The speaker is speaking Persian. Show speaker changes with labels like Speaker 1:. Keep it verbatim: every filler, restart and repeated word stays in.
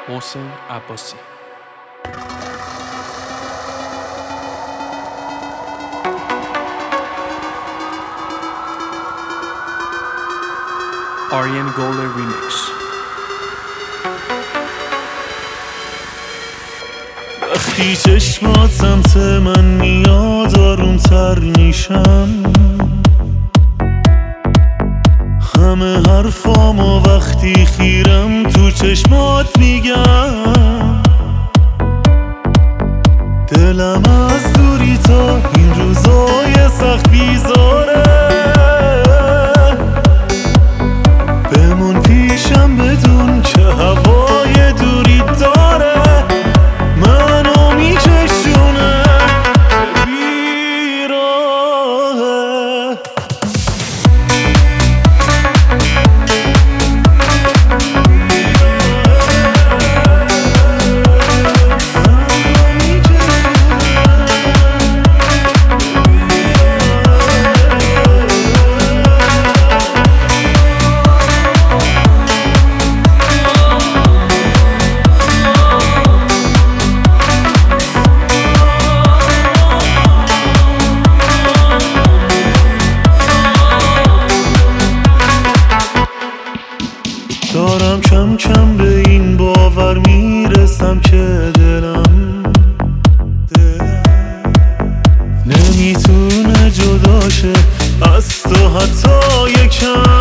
Speaker 1: محسن عباسی. آریان گولر ریمیکس.
Speaker 2: وقتی چشمات سمت من میاد آروم تر میشم، همه حرفامو وقتی خیرم تو چشمات میگم. دلم از دوری تا این روزای سخت بیزاره، بمون پیشم بدون که هوای دوری داره، منو میکشونه بیراهه. دارم کم کم به این باور میرسم که دلم دلم نمیتونه جداشه از تو حتی یکم.